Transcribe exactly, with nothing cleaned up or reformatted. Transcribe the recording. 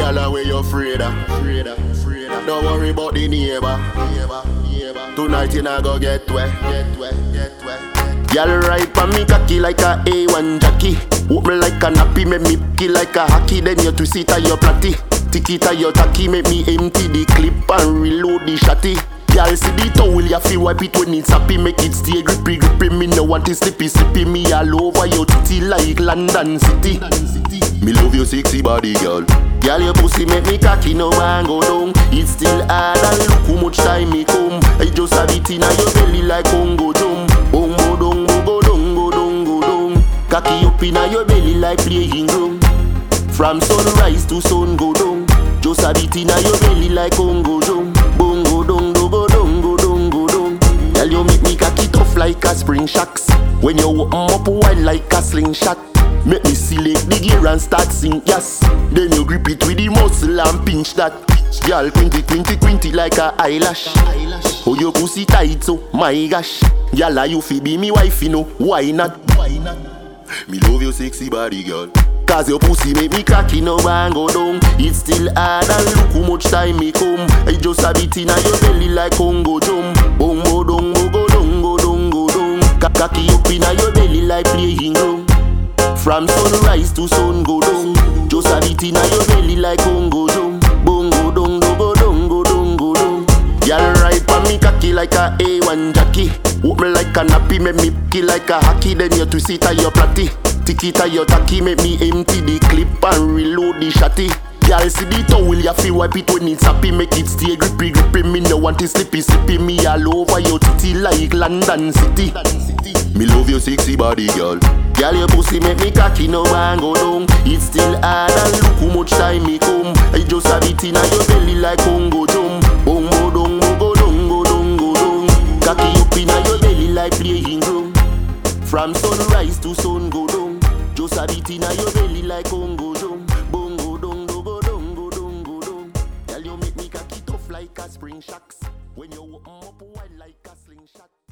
Gyal, where you afraid of? Afraid of, afraid of. Don't worry about the neighbor. Neighbor, neighbor. Tonight you not go get wet, get wet, get wet. Gyal ride pa me cocky like a A one jockey. Whoop me like a nappy, make me kill like a hockey. Then you twist it a your platty. Tick it a your tacky, make me empty the clip and reload the shotty. Gyal see the towel, you feel wipe it when it's happy. Make it stay grippy, grippy. Me no want it slippy, slippy. Me all over your titty like London City. Me love your sexy body, girl. Gyal, your pussy make me cocky, no one go down. It's still hard and look how much time me come. I just have it in your belly like Congo drum. Bongo dong, go dong, go dong, go dong. Cocky up in your belly like playing drum. From sunrise to sun go down. Just have it in your belly like Congo drum. Bongo dong, do go dong, go dong, go dong. Girl, you make me cocky tough like a spring shocks. When you open up wide like a slingshot. Make me select the gear and start sing yes. Then you grip it with the muscle and pinch that. Girl, quinty, quinty, quinty like a eyelash. Oh, your pussy tight so, my gosh. Girl, you fi be me wife, you know, why not? Why not? Me love your sexy body, girl. Cause your pussy make me cocky, no one go down. It's still hard and look how much time me come. I just have it in your belly like Congo drum. Bongo dong, go dong, go dong, go dong. Cocky up in your belly like playing drum. From sunrise to sun go down. Just have it in your belly like Congo drum. Bongo dong, go dong, go dong, go dong. Y'all ride pa me cocky like a A one jockey. Whoop me like a nappy, make me kill like a hockey. Then you twist it a your platty. Tick it a your tacky, make me empty the clip and reload the shotty. Y'all see the towel, you feel wipe it when it's happy. Make it stay grippy, grippy. Me no want it slippy, slippy. Me all over your titty like London City. Me love your sexy body, girl. Girl, your pussy make me cocky, no one go down. It's still hard and look how much time me come. I just have it in your belly like Congo drum. Bongo dong, go dong, go dong, go dong. Cocky up in your belly like playing drum. From sunrise to sun go down. Just have it in your belly like Congo drum. Bongo dong, go dong, go dong, go dong. Girl, you make me cocky tough like a spring shocks. When you open up wide like a slingshot.